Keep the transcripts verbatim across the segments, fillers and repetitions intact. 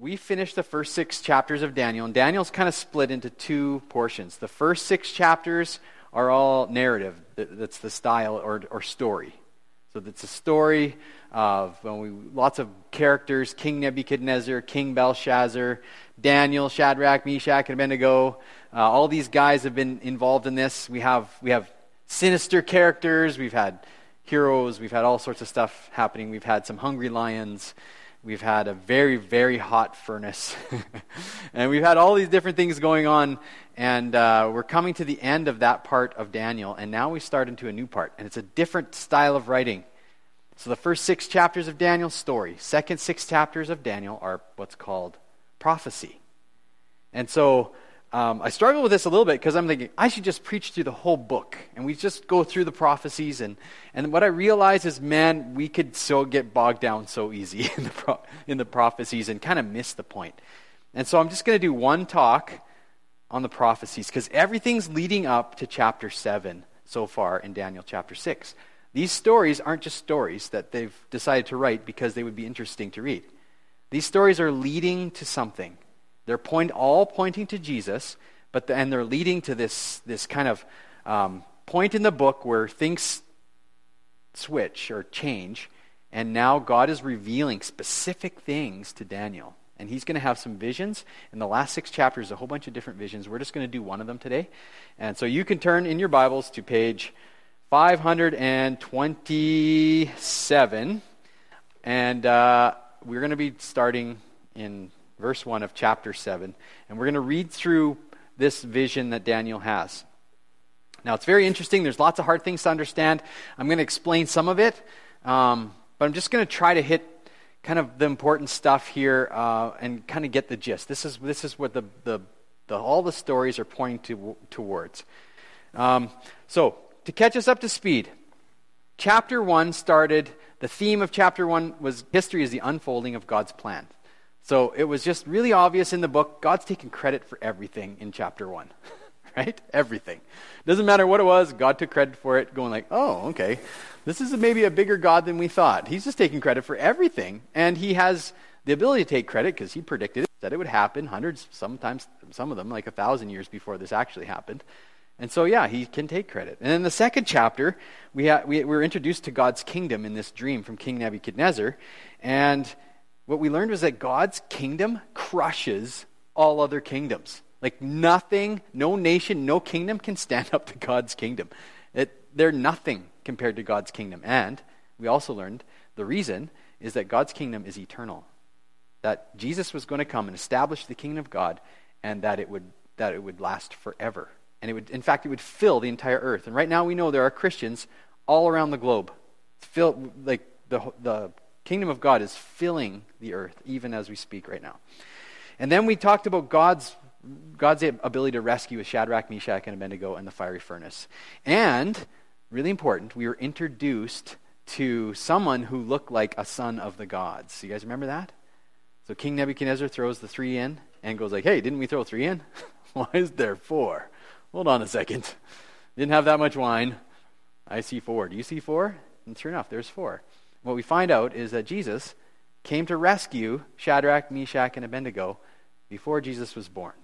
we finished the first six chapters of Daniel, and Daniel's kind of split into two portions. The first six chapters are all narrative. That's the style or, or story. So it's a story of when we lots of characters: King Nebuchadnezzar, King Belshazzar, Daniel, Shadrach, Meshach, and Abednego. Uh, all these guys have been involved in this. We have we have sinister characters. We've had heroes. We've had all sorts of stuff happening. We've had some hungry lions. We've had a very, very hot furnace. And we've had all these different things going on. And uh, we're coming to the end of that part of Daniel. And now we start into a new part. And it's a different style of writing. So the first six chapters of Daniel, story. Second six chapters of Daniel are what's called prophecy. And so um, I struggle with this a little bit because I'm thinking, I should just preach through the whole book. And we just go through the prophecies. And, and what I realize is, man, we could so get bogged down so easy in the, pro- in the prophecies and kind of miss the point. And so I'm just going to do one talk on the prophecies because everything's leading up to chapter seven so far in Daniel chapter six. These stories aren't just stories that they've decided to write because they would be interesting to read. These stories are leading to something. They're point all pointing to Jesus, but the, and they're leading to this this kind of um, point in the book where things switch or change, and now God is revealing specific things to Daniel. And he's going to have some visions. In the last six chapters, a whole bunch of different visions. We're just going to do one of them today. And so you can turn in your Bibles to page five twenty-seven. And uh, we're going to be starting in verse one of chapter seven. And we're going to read through this vision that Daniel has. Now, it's very interesting. There's lots of hard things to understand. I'm going to explain some of it. Um, but I'm just going to try to hit kind of the important stuff here uh, and kind of get the gist. This is this is what the the, the all the stories are pointing to, towards. Um, so to catch us up to speed, chapter one started. The theme of chapter one was history is the unfolding of God's plan. So it was just really obvious in the book. God's taking credit for everything in chapter one, right? Everything. Doesn't matter what it was. God took credit for it, going like, oh, okay. This is maybe a bigger God than we thought. He's just taking credit for everything. And he has the ability to take credit because he predicted it, said it would happen hundreds, sometimes some of them like a thousand years before this actually happened. And so, yeah, he can take credit. And in the second chapter, we, ha- we, we were introduced to God's kingdom in this dream from King Nebuchadnezzar. And what we learned was that God's kingdom crushes all other kingdoms. Like nothing, no nation, no kingdom can stand up to God's kingdom. It, they're nothing compared to God's kingdom. And we also learned the reason is that God's kingdom is eternal. That Jesus was going to come and establish the kingdom of God, and that it would that it would last forever. And it would, in fact, it would fill the entire earth. And right now we know there are Christians all around the globe. It's filled, like the the kingdom of God is filling the earth, even as we speak right now. And then we talked about God's God's ability to rescue with Shadrach, Meshach, and Abednego in the fiery furnace. And really important, we were introduced to someone who looked like a son of the gods. You guys remember that? So King Nebuchadnezzar throws the three in and goes like, hey, didn't we throw three in? Why is there four? Hold on a second. Didn't have that much wine. I see four. Do you see four? And sure enough, there's four. What we find out is that Jesus came to rescue Shadrach, Meshach, and Abednego before Jesus was born.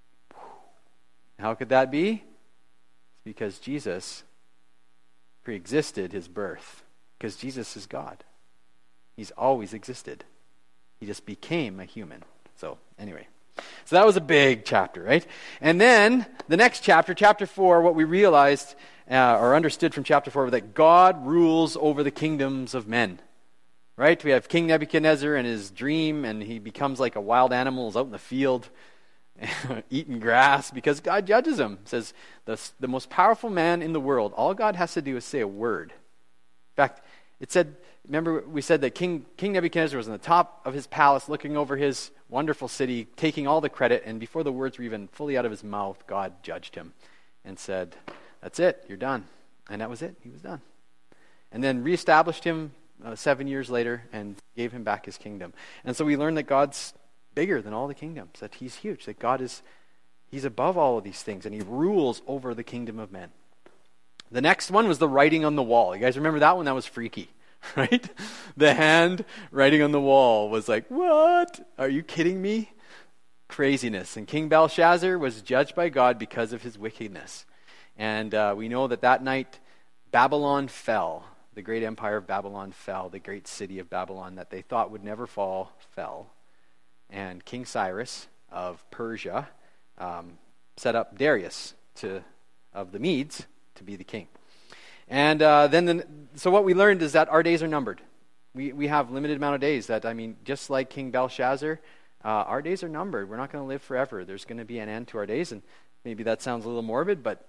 How could that be? It's because Jesus pre-existed his birth. Because Jesus is God. He's always existed. He just became a human. So, anyway. So that was a big chapter, right? And then, the next chapter, chapter four, what we realized uh, or understood from chapter four was that God rules over the kingdoms of men. Right? We have King Nebuchadnezzar and his dream, and he becomes like a wild animal, is out in the field, eating grass, because God judges him. Says, the, the most powerful man in the world, all God has to do is say a word. In fact, it said, remember we said that King, King Nebuchadnezzar was on the top of his palace, looking over his wonderful city, taking all the credit, and before the words were even fully out of his mouth, God judged him and said, that's it, you're done. And that was it, he was done. And then reestablished him uh, seven years later and gave him back his kingdom. And so we learned that God's bigger than all the kingdoms, that he's huge, that God is, he's above all of these things, and he rules over the kingdom of men. The next one was the writing on the wall. You guys remember that one? That was freaky. right? The hand writing on the wall was like, what? Are you kidding me? Craziness. And King Belshazzar was judged by God because of his wickedness. And uh, we know that that night Babylon fell. The great empire of Babylon fell. The great city of Babylon that they thought would never fall, fell. And King Cyrus of Persia um, set up Darius to of the Medes to be the king. And uh, then, the, so what we learned is that our days are numbered. We we have limited amount of days. That I mean, just like King Belshazzar, uh, our days are numbered. We're not going to live forever. There's going to be an end to our days, and maybe that sounds a little morbid, but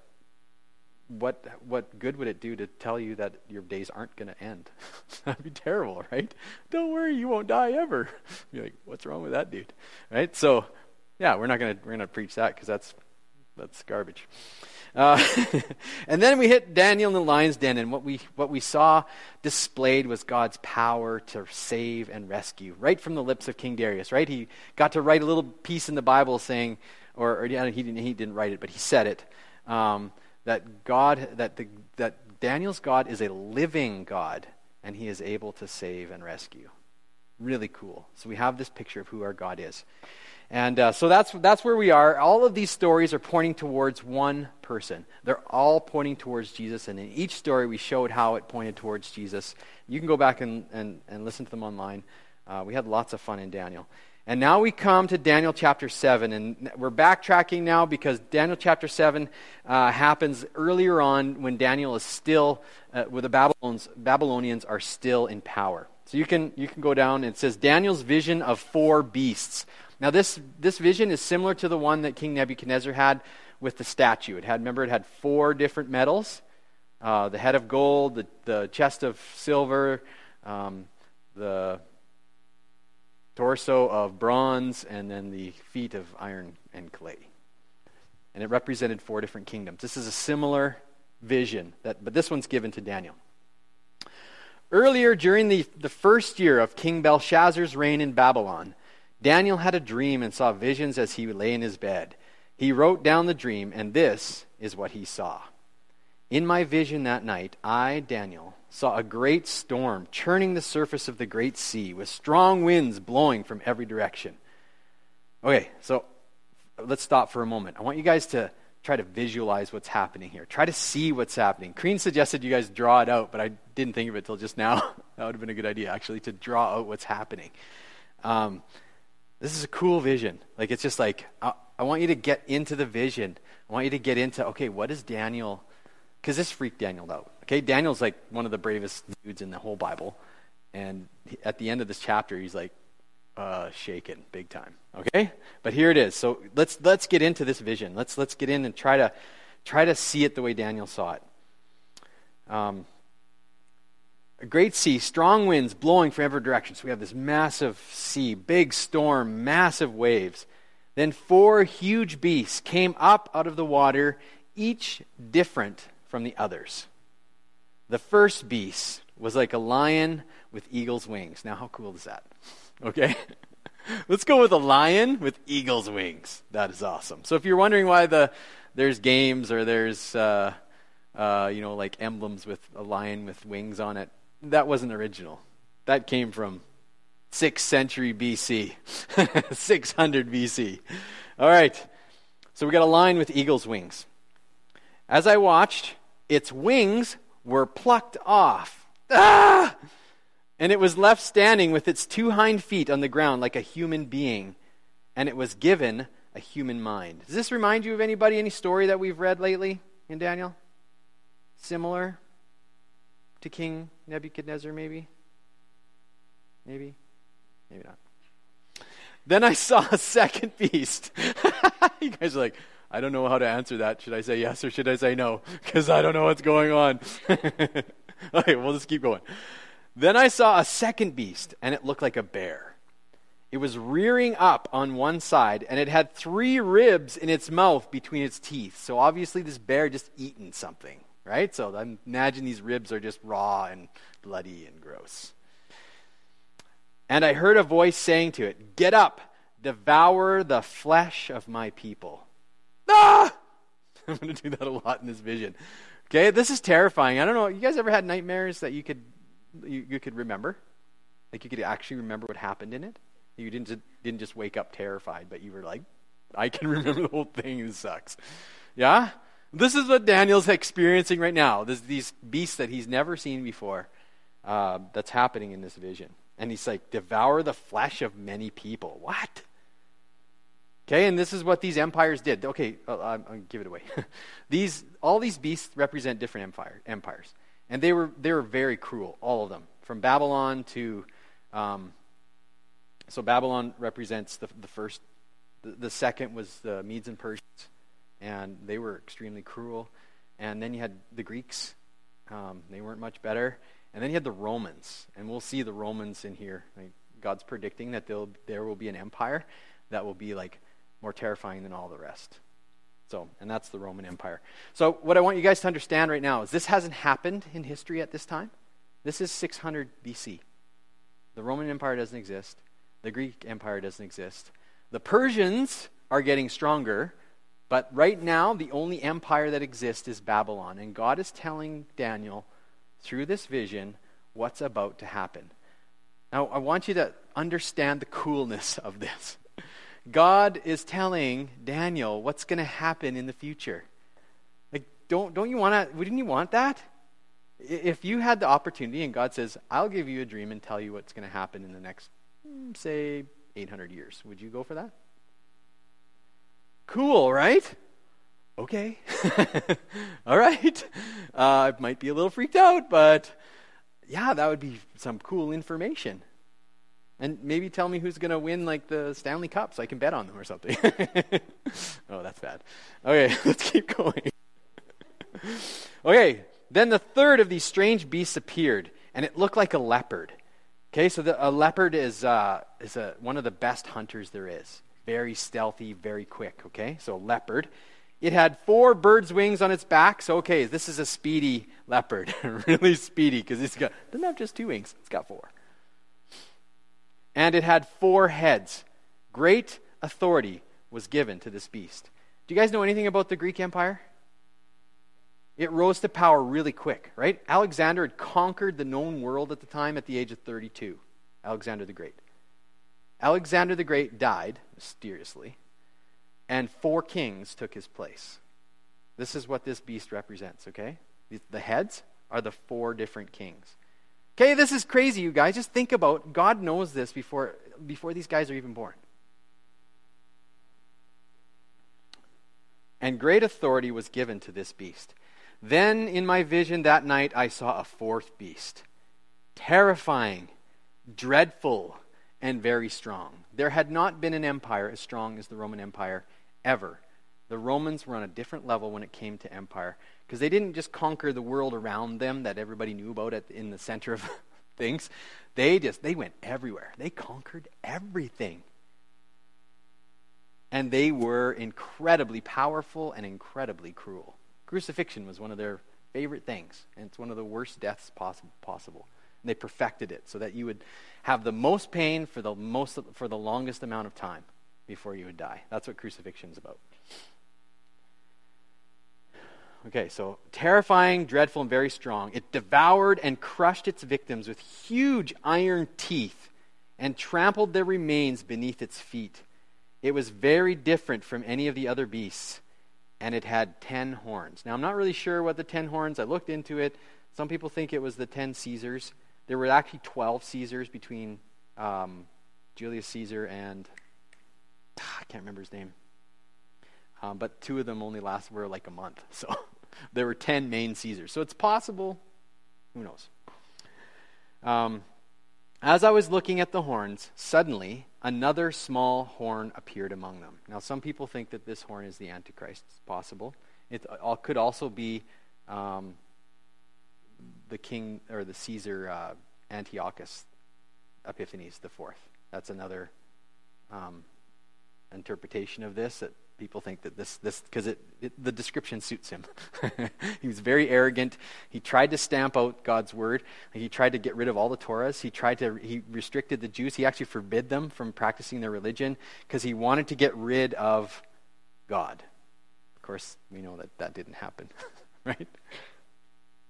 what what good would it do to tell you that your days aren't going to end? That'd be terrible, right? Don't worry, you won't die ever. You're like, what's wrong with that dude, right? So, yeah, we're not going to we're going to preach that because that's that's garbage. Uh, and then we hit Daniel in the lion's den, and what we what we saw displayed was God's power to save and rescue, right from the lips of King Darius. Right, he got to write a little piece in the Bible saying, or, or yeah, he didn't he didn't write it, but he said it. Um, that God, that the that Daniel's God is a living God, and he is able to save and rescue. Really cool. So we have this picture of who our God is. And uh, so that's that's where we are. All of these stories are pointing towards one person. They're all pointing towards Jesus, and in each story we showed how it pointed towards Jesus. You can go back and, and, and listen to them online. Uh, we had lots of fun in Daniel. And now we come to Daniel chapter seven, and we're backtracking now because Daniel chapter seven uh, happens earlier on when Daniel is still, uh, where the Babylonians, Babylonians are still in power. So you can you can go down, and it says Daniel's vision of four beasts. Now this this vision is similar to the one that King Nebuchadnezzar had with the statue. It had, remember, it had four different metals, uh, the head of gold, the, the chest of silver, um, the torso of bronze, and then the feet of iron and clay. And it represented four different kingdoms. This is a similar vision, that, but this one's given to Daniel. Earlier, during the, the first year of King Belshazzar's reign in Babylon, Daniel had a dream and saw visions as he lay in his bed. He wrote down the dream, and this is what he saw. In my vision that night, I, Daniel, saw a great storm churning the surface of the great sea with strong winds blowing from every direction. Okay, so let's stop for a moment. I want you guys to try to visualize what's happening here. Try to see what's happening. Crean suggested you guys draw it out, but I didn't think of it till just now. That would have been a good idea, actually, to draw out what's happening. Um, this is a cool vision. Like, it's just like, I, I want you to get into the vision. I want you to get into, okay, what is Daniel? Because this freaked Daniel out. Okay, Daniel's like one of the bravest dudes in the whole Bible. And he, at the end of this chapter, he's like, uh, shaken big time. Okay? But here it is. So let's let's get into this vision. Let's let's get in and try to try to see it the way Daniel saw it. Um, a great sea, strong winds blowing from every direction. So we have this massive sea, big storm, massive waves. Then four huge beasts came up out of the water, each different from the others. The first beast was like a lion with eagle's wings. Now, how cool is that? Okay? Let's go with a lion with eagle's wings. That is awesome. So if you're wondering why the there's games or there's uh, uh, you know, like emblems with a lion with wings on it, that wasn't original. That came from sixth century B C, six hundred B C. All right. So we got a lion with eagle's wings. As I watched, its wings were plucked off. Ah! And it was left standing with its two hind feet on the ground like a human being, and it was given a human mind. Does this remind you of anybody, any story that we've read lately in Daniel? Similar to King Nebuchadnezzar, maybe? Maybe? Maybe not. Then I saw a second beast. You guys are like, I don't know how to answer that. Should I say yes or should I say no? Because I don't know what's going on. Okay, we'll just keep going. Then I saw a second beast, and it looked like a bear. It was rearing up on one side, and it had three ribs in its mouth between its teeth. So obviously this bear just eaten something, right? So I imagine these ribs are just raw and bloody and gross. And I heard a voice saying to it, "Get up, devour the flesh of my people." Ah! I'm going to do that a lot in this vision. Okay, this is terrifying. I don't know, you guys ever had nightmares that you could you, you could remember? Like you could actually remember what happened in it? You didn't just, didn't just wake up terrified, but you were like, I can remember the whole thing. This sucks. Yeah? This is what Daniel's experiencing right now. This, these beasts that he's never seen before. Uh, that's happening in this vision. And he's like, devour the flesh of many people. What? Okay, and this is what these empires did. Okay, I'll, I'll give it away. these all these beasts represent different empire, empires. And they were they were very cruel, all of them. From Babylon to... Um, so Babylon represents the, the first... The, the second was the Medes and Persians. And they were extremely cruel. And then you had the Greeks. Um, they weren't much better. And then you had the Romans. And we'll see the Romans in here. Like God's predicting that there will be an empire that will be like more terrifying than all the rest. So, and that's the Roman Empire. So what I want you guys to understand right now is this hasn't happened in history at this time. This is six hundred B C. The Roman Empire doesn't exist. The Greek Empire doesn't exist. The Persians are getting stronger. But right now, the only empire that exists is Babylon. And God is telling Daniel, through this vision, what's about to happen. Now, I want you to understand the coolness of this. God is telling Daniel what's going to happen in the future. Like, don't don't you want to? Wouldn't you want that? If you had the opportunity, and God says, "I'll give you a dream and tell you what's going to happen in the next, say, eight hundred years," would you go for that? Cool, right? Okay. All right. Uh, I might be a little freaked out, but yeah, that would be some cool information. And maybe tell me who's going to win like the Stanley Cup so I can bet on them or something. Oh, that's bad. Okay, let's keep going. Okay, then the third of these strange beasts appeared, and it looked like a leopard. Okay, so the, a leopard is uh, is a, one of the best hunters there is. Very stealthy, very quick, okay? So leopard. It had four birds' wings on its back. So, okay, this is a speedy leopard. Really speedy because it's got, doesn't have just two wings. It's got four. And it had four heads. Great authority was given to this beast. Do you guys know anything about the Greek Empire? It rose to power really quick, right? Alexander had conquered the known world at the time at the age of thirty-two. Alexander the Great. Alexander the Great died, mysteriously, and four kings took his place. This is what this beast represents, okay? The heads are the four different kings. Okay, this is crazy, you guys. Just think about, God knows this before, before these guys are even born. And great authority was given to this beast. Then in my vision that night I saw a fourth beast, terrifying, dreadful, and very strong. There had not been an empire as strong as the Roman Empire ever. The Romans were on a different level when it came to empire because they didn't just conquer the world around them that everybody knew about at, in the center of things. They just, they went everywhere. They conquered everything. And they were incredibly powerful and incredibly cruel. Crucifixion was one of their favorite things, and it's one of the worst deaths possible. possible. And they perfected it so that you would have the most pain for the most for the longest amount of time before you would die. That's what crucifixion is about. Okay, so terrifying, dreadful, and very strong. It devoured and crushed its victims with huge iron teeth and trampled their remains beneath its feet. It was very different from any of the other beasts, and it had ten horns. Now, I'm not really sure what the ten horns, I looked into it. Some people think it was the ten Caesars. There were actually twelve Caesars between um, Julius Caesar and, ah, I can't remember his name. Um, but two of them only last were like a month. So there were ten main Caesars. So it's possible. Who knows? Um, as I was looking at the horns, suddenly another small horn appeared among them. Now some people think that this horn is the Antichrist. It's possible. It uh, could also be um, the king or the Caesar uh, Antiochus Epiphanes the fourth. That's another um, interpretation of this, that people think that this, this because it, it, the description suits him. He was very arrogant. He tried to stamp out God's word. He tried to get rid of all the Torahs. He tried to, he restricted the Jews. He actually forbid them from practicing their religion because he wanted to get rid of God. Of course, we know that that didn't happen, right?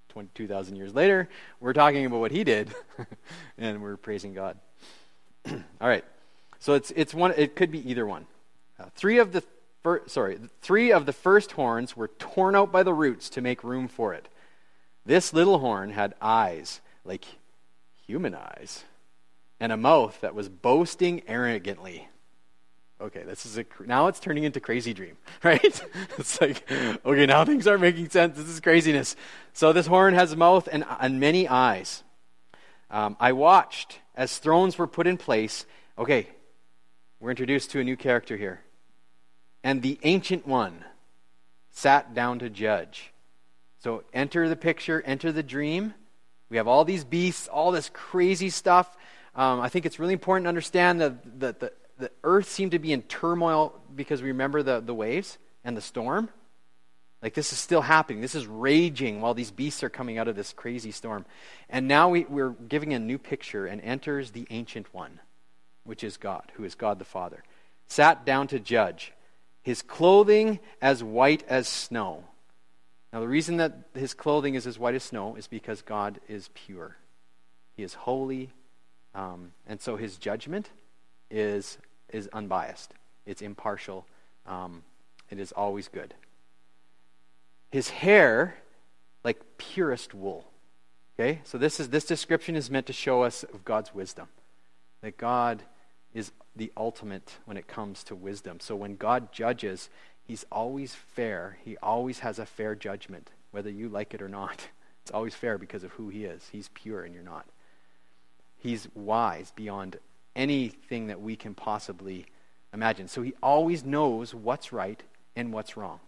twenty-two thousand years later, we're talking about what he did, and we're praising God. All right. So it's it's one. It could be either one. Uh, three of the fir- sorry, three of the first horns were torn out by the roots to make room for it. This little horn had eyes like human eyes, and a mouth that was boasting arrogantly. Okay, this is a now it's turning into Crazy Dream, right? It's like, okay, now things aren't making sense. This is craziness. So this horn has a mouth and, and many eyes. Um, I watched as thrones were put in place. Okay, we're introduced to a new character here. And the Ancient One sat down to judge. So enter the picture, enter the dream. We have all these beasts, all this crazy stuff. Um, I think it's really important to understand that the, the, the earth seemed to be in turmoil because we remember the, the waves and the storm. Like this is still happening. This is raging while these beasts are coming out of this crazy storm. And now we, we're giving a new picture, and enters the Ancient One, which is God, who is God the Father. Sat down to judge. His clothing as white as snow. Now the reason that his clothing is as white as snow is because God is pure. He is holy. Um, and so his judgment is, is unbiased. It's impartial. Um, it is always good. His hair, like purest wool. Okay, so this is this description is meant to show us of God's wisdom. That God is the ultimate when it comes to wisdom. So when God judges, he's always fair. He always has a fair judgment, whether you like it or not. It's always fair because of who he is. He's pure and you're not. He's wise beyond anything that we can possibly imagine. So he always knows what's right and what's wrong.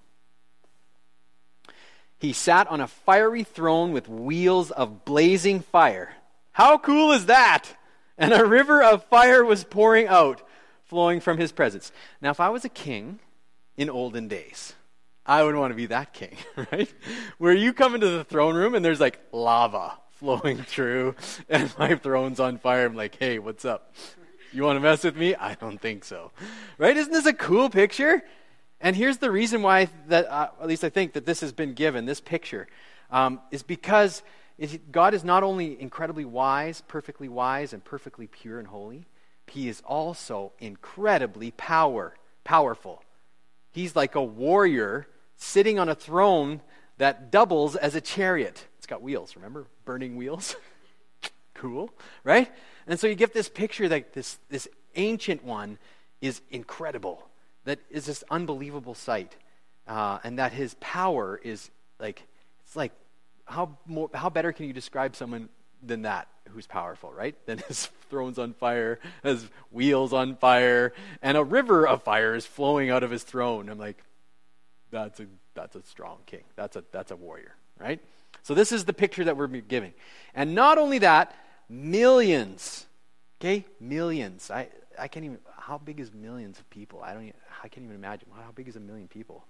He sat on a fiery throne with wheels of blazing fire. How cool is that? And a river of fire was pouring out, flowing from his presence. Now, if I was a king in olden days, I would want to be that king, right? Where you come into the throne room and there's like lava flowing through and my throne's on fire. I'm like, hey, what's up? You want to mess with me? I don't think so. Right? Isn't this a cool picture? And here's the reason why, that uh, at least I think that this has been given, this picture, um, is because it, God is not only incredibly wise, perfectly wise, and perfectly pure and holy, he is also incredibly power, powerful. He's like a warrior sitting on a throne that doubles as a chariot. It's got wheels, remember? Burning wheels. Cool, right? And so you get this picture that this, this Ancient One is incredible. That is this unbelievable sight, uh, and that his power is like, it's like, how more, how better can you describe someone than that who's powerful, right? Then his throne's on fire, his wheels on fire, and a river of fire is flowing out of his throne. I'm like, that's a that's a strong king. That's a that's a warrior, right? So this is the picture that we're giving, and not only that, millions, okay, millions. I I can't even. How big is millions of people? I don't. Even, I can't even imagine. How big is a million people?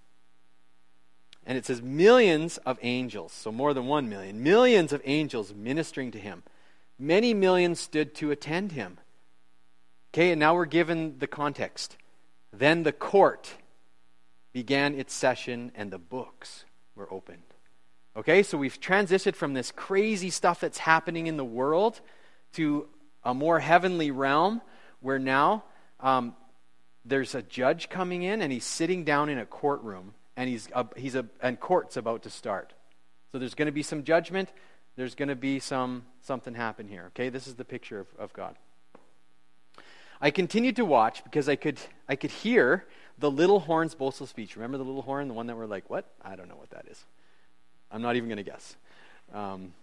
And it says millions of angels, so more than one million. Millions of angels ministering to him. Many millions stood to attend him. Okay, and now we're given the context. Then the court began its session, and the books were opened. Okay, so we've transitioned from this crazy stuff that's happening in the world to a more heavenly realm, where now Um, there's a judge coming in, and he's sitting down in a courtroom, and he's uh, he's a and court's about to start. So there's going to be some judgment. There's going to be some something happen here. Okay, this is the picture of, of God. I continued to watch because I could I could hear the little horn's boastful speech. Remember the little horn, the one that we're like, what? I don't know what that is. I'm not even going to guess. Um,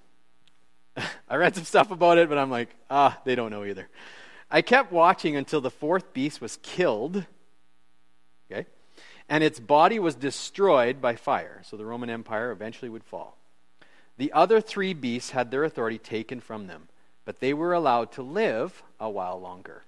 I read some stuff about it, but I'm like, ah, they don't know either. I kept watching until the fourth beast was killed, okay, and its body was destroyed by fire. So the Roman Empire eventually would fall. The other three beasts had their authority taken from them, but they were allowed to live a while longer.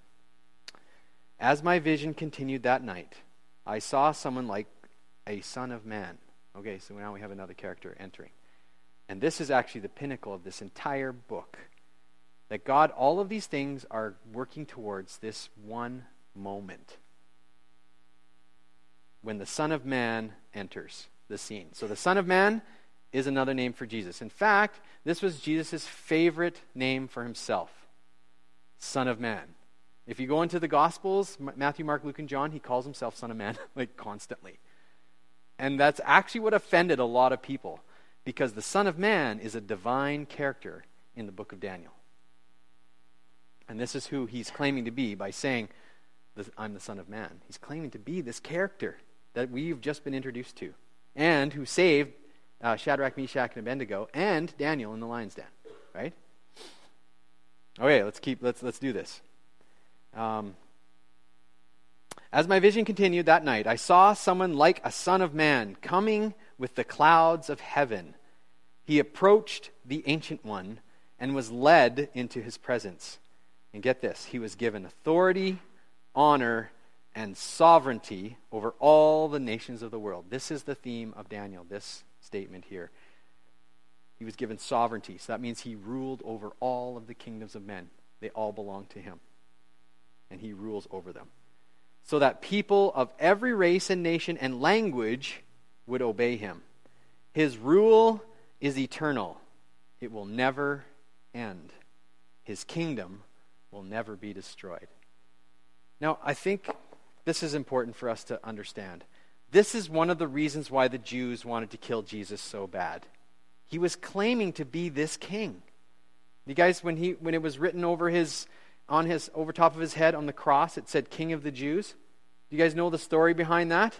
As my vision continued that night, I saw someone like a son of man. Okay, so now we have another character entering. And this is actually the pinnacle of this entire book. That God, all of these things are working towards this one moment when the Son of Man enters the scene. So the Son of Man is another name for Jesus. In fact, this was Jesus' favorite name for himself, Son of Man. If you go into the Gospels, Matthew, Mark, Luke, and John, he calls himself Son of Man, like constantly. And that's actually what offended a lot of people, because the Son of Man is a divine character in the book of Daniel. And this is who he's claiming to be by saying, I'm the Son of Man. He's claiming to be this character that we've just been introduced to, and who saved uh, Shadrach, Meshach, and Abednego, and Daniel in the lion's den, right? Okay, let's keep, let's let's do this. Um, As my vision continued that night, I saw someone like a son of man coming with the clouds of heaven. He approached the Ancient One and was led into his presence. And get this, he was given authority, honor, and sovereignty over all the nations of the world. This is the theme of Daniel, this statement here. He was given sovereignty, so that means he ruled over all of the kingdoms of men. They all belong to him, and he rules over them, so that people of every race and nation and language would obey him. His rule is eternal. It will never end. His kingdom will never be destroyed. Now, I think this is important for us to understand. This is one of the reasons why the Jews wanted to kill Jesus so bad. He was claiming to be this king. You guys, when he when it was written over his on his over top of his head on the cross, it said King of the Jews. Do you guys know the story behind that?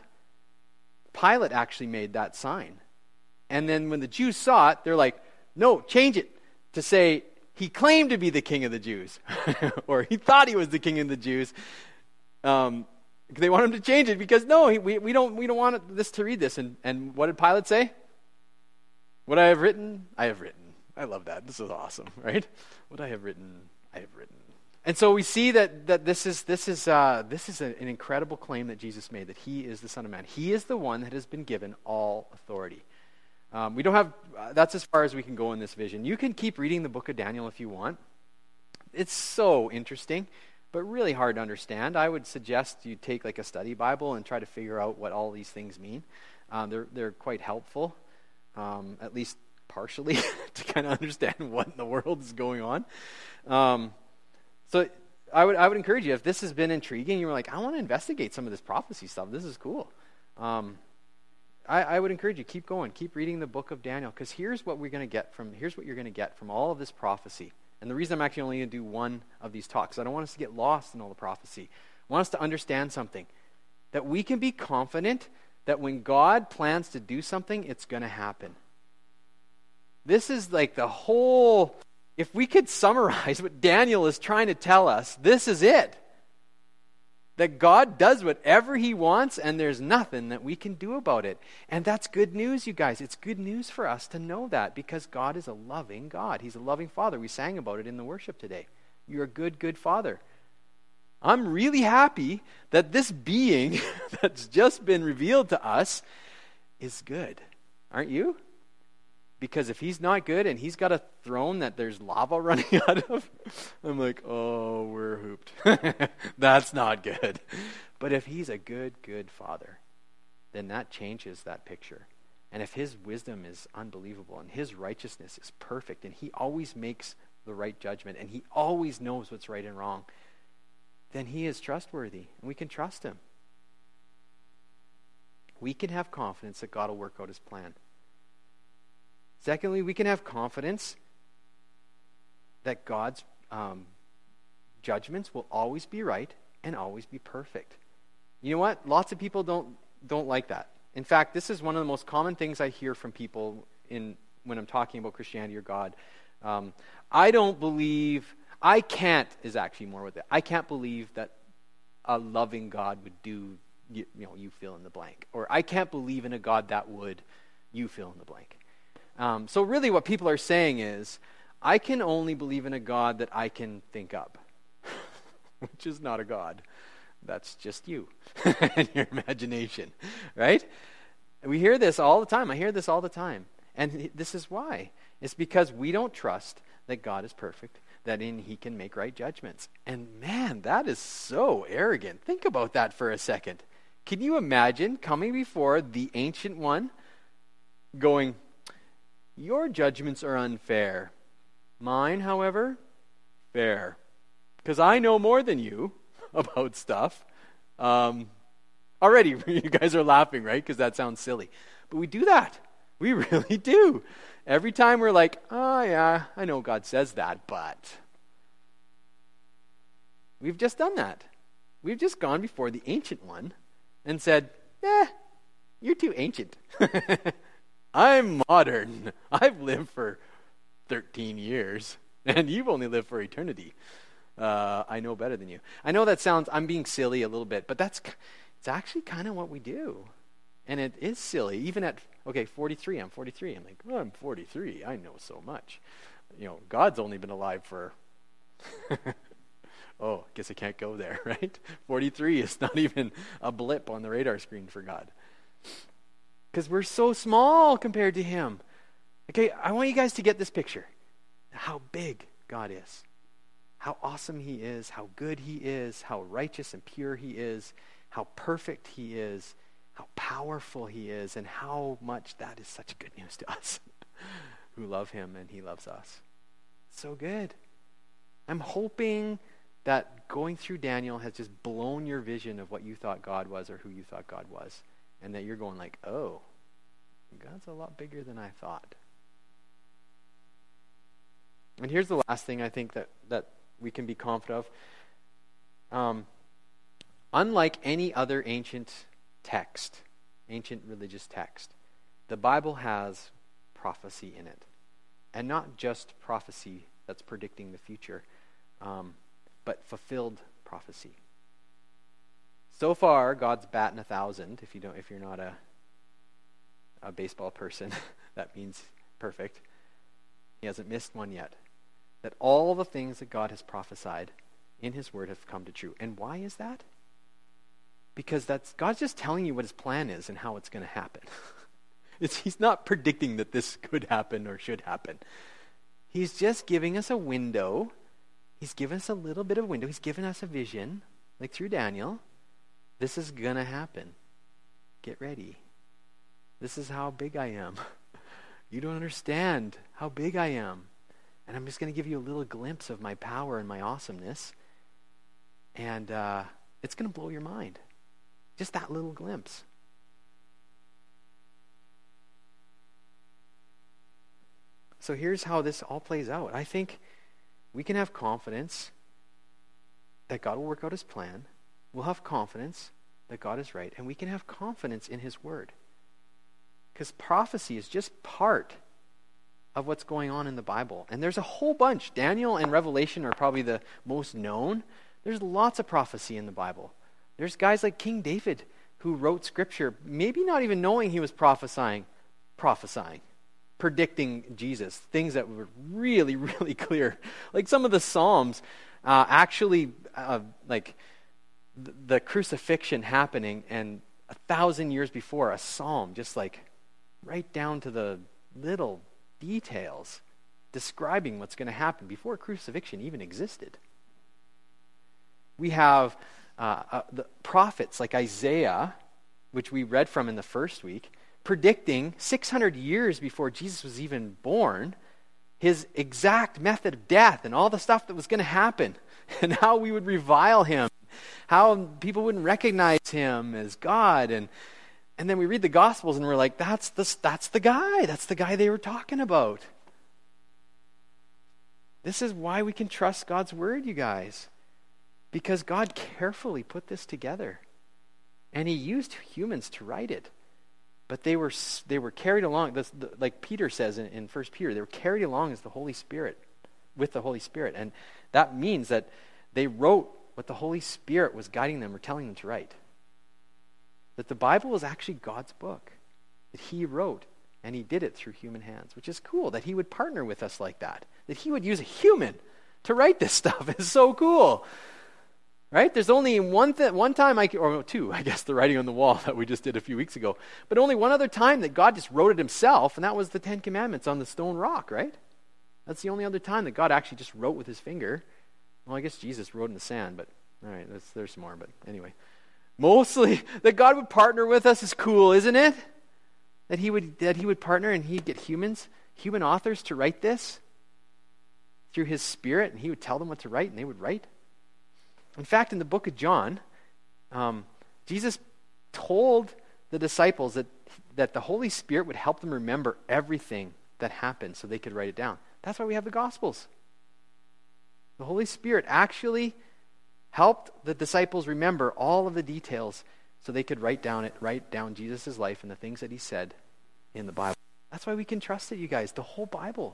Pilate actually made that sign. And then when the Jews saw it, they're like, no, change it to say he claimed to be the king of the Jews. Or he thought he was the king of the Jews. Um, they want him to change it because no, he, we, we don't we don't want this to read this. And, and what did Pilate say? What I have written, I have written. I love that. This is awesome, right? What I have written, I have written. And so we see that that this is this is uh, this is a, an incredible claim that Jesus made, that he is the Son of Man. He is the one that has been given all authority. Um, we don't have. Uh, that's as far as we can go in this vision. You can keep reading the book of Daniel if you want. It's so interesting, but really hard to understand. I would suggest you take like a study Bible and try to figure out what all these things mean. Um, they're they're quite helpful, um, at least partially, to kind of understand what in the world is going on. Um, So I would I would encourage you, if this has been intriguing, you were like, I want to investigate some of this prophecy stuff. This is cool. Um, I, I would encourage you, keep going, keep reading the book of Daniel, because here's what we're going to get from here's what you're going to get from all of this prophecy. And the reason I'm actually only going to do one of these talks, I don't want us to get lost in all the prophecy. I want us to understand something, that we can be confident that when God plans to do something, it's going to happen. This is like the whole. If we could summarize what Daniel is trying to tell us, this is it. That God does whatever he wants, and there's nothing that we can do about it. And that's good news, you guys. It's good news for us to know that, because God is a loving God. He's a loving Father. We sang about it in the worship today. You're a good, good Father. I'm really happy that this being that's just been revealed to us is good. Aren't you? Because if he's not good and he's got a throne that there's lava running out of, I'm like, oh, we're hooped. That's not good. But if he's a good, good Father, then that changes that picture. And if his wisdom is unbelievable and his righteousness is perfect and he always makes the right judgment and he always knows what's right and wrong, then he is trustworthy and we can trust him. We can have confidence that God will work out his plan. Secondly, we can have confidence that God's um, judgments will always be right and always be perfect. You know what? Lots of people don't don't like that. In fact, this is one of the most common things I hear from people in when I'm talking about Christianity or God. Um, I don't believe, I can't is actually more with it. I can't believe that a loving God would do, you, you know, you fill in the blank. Or I can't believe in a God that would, you fill in the blank. Um, so really what people are saying is, I can only believe in a God that I can think up, which is not a God. That's just you and your imagination, right? We hear this all the time. I hear this all the time. And this is why. It's because we don't trust that God is perfect, that in he can make right judgments. And man, that is so arrogant. Think about that for a second. Can you imagine coming before the Ancient One going, Your judgments are unfair. Mine, however, fair. Because I know more than you about stuff. Um, already, you guys are laughing, right? Because that sounds silly. But we do that. We really do. Every time we're like, oh yeah, I know God says that, but... We've just done that. We've just gone before the Ancient One and said, eh, you're too ancient. I'm modern. I've lived for thirteen years, and you've only lived for eternity. Uh, I know better than you. I know that sounds, I'm being silly a little bit, but that's it's actually kind of what we do. And it is silly. Even at, okay, forty-three, I'm forty-three. I'm like, well, I'm forty-three. I know so much. You know, God's only been alive for... Oh, I guess I can't go there, right? forty-three is not even a blip on the radar screen for God. Because we're so small compared to him. Okay, I want you guys to get this picture. How big God is. How awesome he is. How good he is. How righteous and pure he is. How perfect he is. How powerful he is. And how much that is such good news to us who love him and he loves us. So good. I'm hoping that going through Daniel has just blown your vision of what you thought God was or who you thought God was. And that you're going like, oh, God's a lot bigger than I thought. And here's the last thing I think that, that we can be confident of. Um, unlike any other ancient text, ancient religious text, the Bible has prophecy in it. And not just prophecy that's predicting the future, um, but fulfilled prophecy. So far, God's batting a thousand. If you don't, if you're not a a baseball person, that means perfect. He hasn't missed one yet. That all the things that God has prophesied in his word have come to true. And why is that? Because that's God's just telling you what his plan is and how it's going to happen. It's, he's not predicting that this could happen or should happen. He's just giving us a window. He's given us a little bit of window. He's given us a vision, like through Daniel. This is going to happen. Get ready. This is how big I am. You don't understand how big I am. And I'm just going to give you a little glimpse of my power and my awesomeness. And uh, it's going to blow your mind. Just that little glimpse. So here's how this all plays out. I think we can have confidence that God will work out his plan. We'll have confidence that God is right. And we can have confidence in his word. Because prophecy is just part of what's going on in the Bible. And there's a whole bunch. Daniel and Revelation are probably the most known. There's lots of prophecy in the Bible. There's guys like King David who wrote scripture, maybe not even knowing he was prophesying, prophesying, predicting Jesus, things that were really, really clear. Like some of the Psalms, uh, actually, uh, like th- the crucifixion happening, and a thousand years before, a psalm, just like right down to the little details, describing what's going to happen before crucifixion even existed. We have uh, uh, the prophets like Isaiah, which we read from in the first week, predicting six hundred years before Jesus was even born, his exact method of death and all the stuff that was going to happen, and how we would revile him, how people wouldn't recognize him as God. And and then we read the Gospels and we're like, that's the, that's the guy. That's the guy they were talking about. This is why we can trust God's word, you guys. Because God carefully put this together. And he used humans to write it. But they were they were carried along, this, the, like Peter says in, in First Peter, they were carried along as the Holy Spirit, with the Holy Spirit. And that means that they wrote what the Holy Spirit was guiding them or telling them to write. That the Bible is actually God's book. That he wrote, and he did it through human hands, which is cool, that he would partner with us like that. That he would use a human to write this stuff. It's so cool. Right? There's only one th- one time, I can, or two, I guess, the writing on the wall that we just did a few weeks ago. But only one other time that God just wrote it himself, and that was the Ten Commandments on the stone rock, right? That's the only other time that God actually just wrote with his finger. Well, I guess Jesus wrote in the sand, but all right, there's some more. But anyway, mostly that God would partner with us is cool, isn't it? That he would that he would partner and he'd get humans. human authors to write this through his Spirit, and he would tell them what to write, and they would write? In fact, in the book of John, um, Jesus told the disciples that, that the Holy Spirit would help them remember everything that happened so they could write it down. That's why we have the Gospels. The Holy Spirit actually helped the disciples remember all of the details so they could write down it, write down Jesus' life and the things that he said in the Bible. That's why we can trust it, you guys, the whole Bible.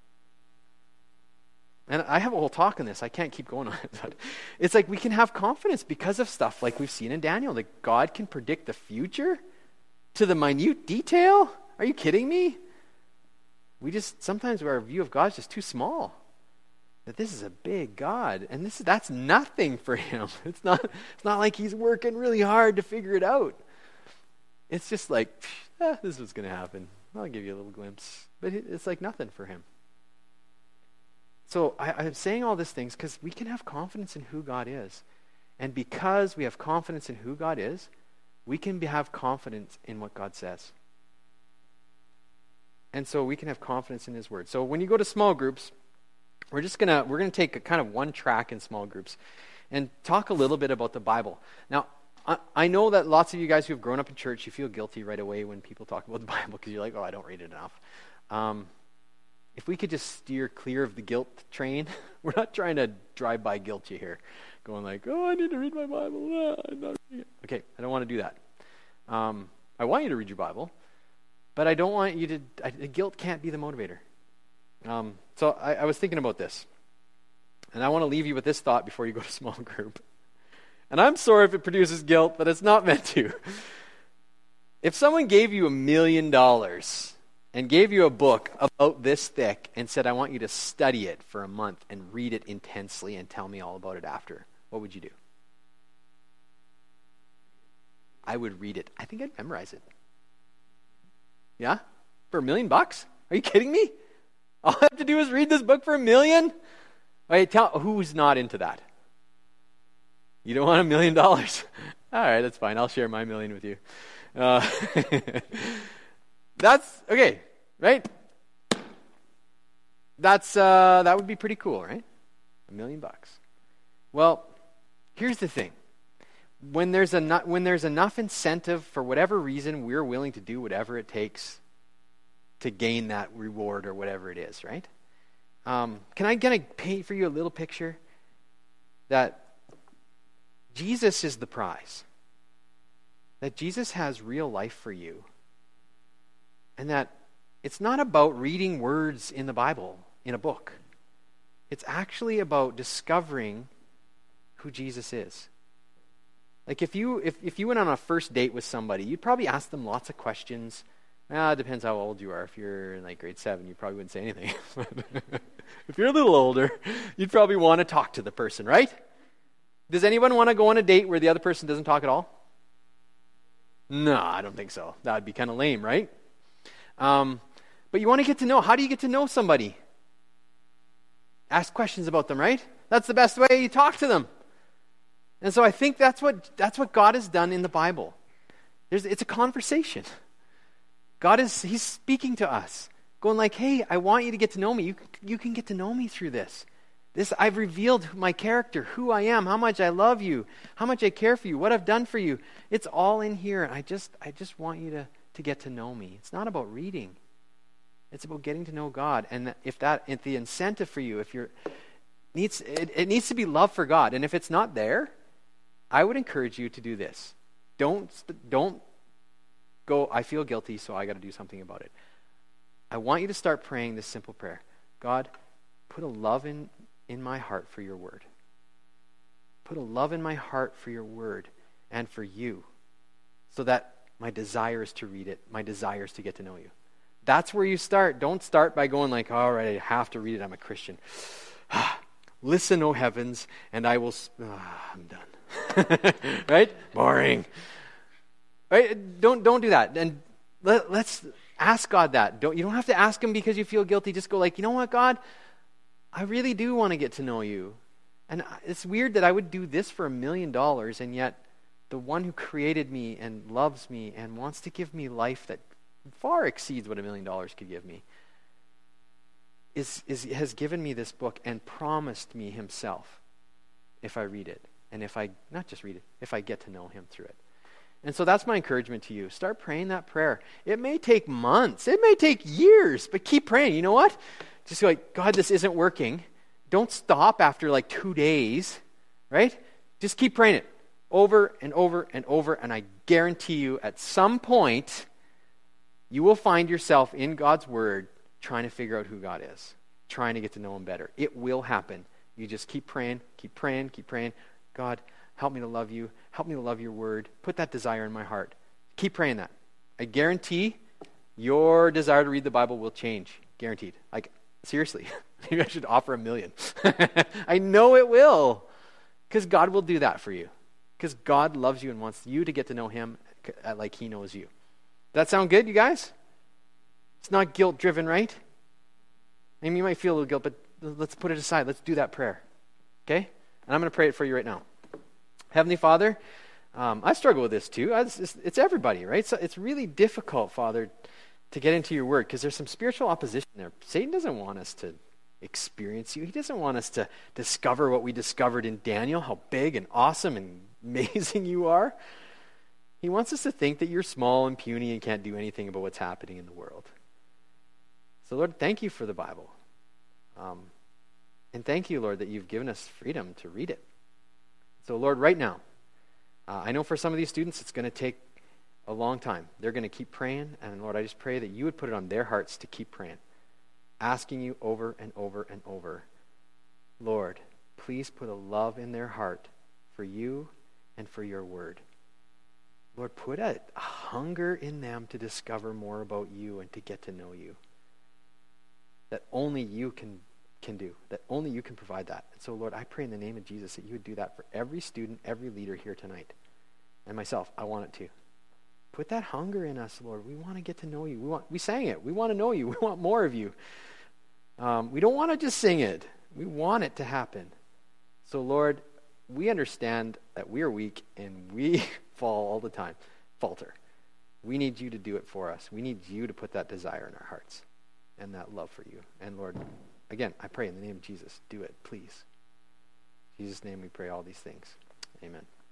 And I have a whole talk on this. I can't keep going on it. But it's like we can have confidence because of stuff like we've seen in Daniel, that God can predict the future to the minute detail. Are you kidding me? We just, sometimes our view of God is just too small. That this is a big God, and this that's nothing for him. It's not, it's not like he's working really hard to figure it out. It's just like, ah, this is going to happen. I'll give you a little glimpse. But it's like nothing for him. So I, I'm saying all these things because we can have confidence in who God is. And because we have confidence in who God is, we can be, have confidence in what God says. And so we can have confidence in his word. So when you go to small groups, we're just going to, we're going to take a kind of one track in small groups and talk a little bit about the Bible. Now, I, I know that lots of you guys who have grown up in church, you feel guilty right away when people talk about the Bible because you're like, oh, I don't read it enough. Um, If we could just steer clear of the guilt train, we're not trying to drive by guilt you here, going like, oh, I need to read my Bible. Ah, I'm not reading it. Okay, I don't want to do that. Um, I want you to read your Bible, but I don't want you to, I, the guilt can't be the motivator. Um, so I, I was thinking about this, and I want to leave you with this thought before you go to small group. And I'm sorry if it produces guilt, but it's not meant to. If someone gave you a million dollars and gave you a book about this thick and said, I want you to study it for a month and read it intensely and tell me all about it after, what would you do? I would read it. I think I'd memorize it. Yeah? For a million bucks? Are you kidding me? All I have to do is read this book for a million? Wait, tell, who's not into that? You don't want a million dollars? All right, that's fine. I'll share my million with you. Uh, that's, okay, right? That's, uh, that would be pretty cool, right? A million bucks. Well, here's the thing. When there's, a, when there's enough incentive, for whatever reason, we're willing to do whatever it takes to gain that reward or whatever it is, right? Um, can I kind of paint for you a little picture that Jesus is the prize? That Jesus has real life for you. And that it's not about reading words in the Bible, in a book. It's actually about discovering who Jesus is. Like if you if, if you went on a first date with somebody, you'd probably ask them lots of questions. Ah, it depends how old you are. If you're in like grade seven, you probably wouldn't say anything. If you're a little older, you'd probably want to talk to the person, right? Does anyone want to go on a date where the other person doesn't talk at all? No, I don't think so. That would be kind of lame, right? Um, but you want to get to know. How do you get to know somebody? Ask questions about them, right? That's the best way you talk to them. And so I think that's what that's what God has done in the Bible. There's, it's a conversation. God is, he's speaking to us, going like, hey, I want you to get to know me. You, you can get to know me through this. This, I've revealed my character, who I am, how much I love you, how much I care for you, what I've done for you. It's all in here. And I just, I just want you to, to get to know me. It's not about reading. It's about getting to know God. And if that, if the incentive for you, if you're, needs, it, it needs to be love for God. And if it's not there, I would encourage you to do this. Don't, don't go, I feel guilty, so I got to do something about it. I want you to start praying this simple prayer. God, put a love in, in my heart for your word. Put a love in my heart for your word and for you, so that my desire is to read it, my desire is to get to know you. That's where you start. Don't start by going like, all right, I have to read it, I'm a Christian. Listen, O heavens, and I will, oh, I'm done. Right? Boring. Right? Don't don't do that. And let, let's ask God that. Don't you don't have to ask him because you feel guilty. Just go like, you know what, God? I really do want to get to know you. And it's weird that I would do this for a million dollars, and yet the one who created me and loves me and wants to give me life that far exceeds what a million dollars could give me, is, is has given me this book and promised me himself if I read it. And if I, not just read it, if I get to know him through it. And so that's my encouragement to you. Start praying that prayer. It may take months. It may take years, but keep praying. You know what? Just like, God, this isn't working. Don't stop after like two days, right? Just keep praying it over and over and over. And I guarantee you at some point, you will find yourself in God's word trying to figure out who God is, trying to get to know him better. It will happen. You just keep praying, keep praying, keep praying. God, help me to love you. Help me to love your word. Put that desire in my heart. Keep praying that. I guarantee your desire to read the Bible will change. Guaranteed. Like, seriously. Maybe I should offer a million. I know it will. Because God will do that for you. Because God loves you and wants you to get to know him like he knows you. Does that sound good, you guys? It's not guilt-driven, right? I mean, you might feel a little guilt, but let's put it aside. Let's do that prayer. Okay? And I'm going to pray it for you right now. Heavenly Father, um, I struggle with this too. I, it's, it's everybody, right? So it's really difficult, Father, to get into your word because there's some spiritual opposition there. Satan doesn't want us to experience you. He doesn't want us to discover what we discovered in Daniel, how big and awesome and amazing you are. He wants us to think that you're small and puny and can't do anything about what's happening in the world. So Lord, thank you for the Bible. Um, and thank you, Lord, that you've given us freedom to read it. So Lord, right now, uh, I know for some of these students it's going to take a long time. They're going to keep praying, and Lord, I just pray that you would put it on their hearts to keep praying, asking you over and over and over, Lord, please put a love in their heart for you and for your word. Lord, put a hunger in them to discover more about you and to get to know you that only you can can do, that only you can provide that. And so, Lord, I pray in the name of Jesus that you would do that for every student, every leader here tonight. And myself, I want it to. Put that hunger in us, Lord. We want to get to know you. We want. We sang it. We want to know you. We want more of you. Um, we don't want to just sing it. We want it to happen. So, Lord, we understand that we are weak and we fall all the time, falter. We need you to do it for us. We need you to put that desire in our hearts and that love for you. And Lord, again, I pray in the name of Jesus, do it, please. In Jesus' name we pray all these things. Amen.